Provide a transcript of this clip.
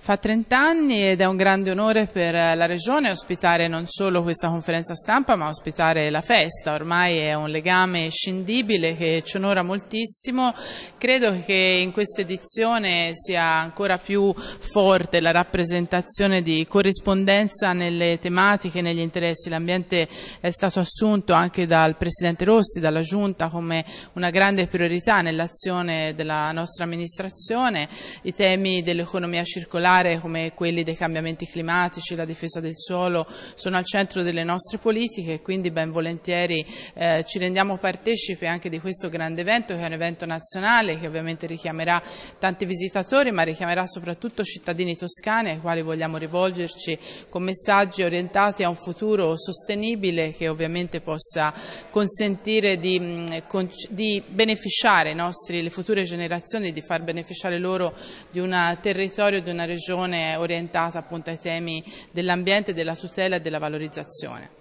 Fa 30 anni ed è un grande onore per la Regione ospitare non solo questa conferenza stampa, ma ospitare la festa. Ormai è un legame scindibile che ci onora moltissimo. Credo che in questa edizione sia ancora più forte la rappresentazione di corrispondenza nelle tematiche, negli interessi. L'ambiente è stato assunto anche dal Presidente Rossi, dalla Giunta, come una grande priorità nell'azione della nostra amministrazione. I temi dell'economia circolare, come quelli dei cambiamenti climatici, la difesa del suolo, sono al centro delle nostre politiche e quindi ben volentieri ci rendiamo partecipi anche di questo grande evento, che è un evento nazionale che ovviamente richiamerà tanti visitatori, ma richiamerà soprattutto cittadini toscani ai quali vogliamo rivolgerci con messaggi orientati a un futuro sostenibile che ovviamente possa consentire di beneficiare le future generazioni, di far beneficiare loro di un territorio, di una regione orientata appunto ai temi dell'ambiente, della tutela e della valorizzazione.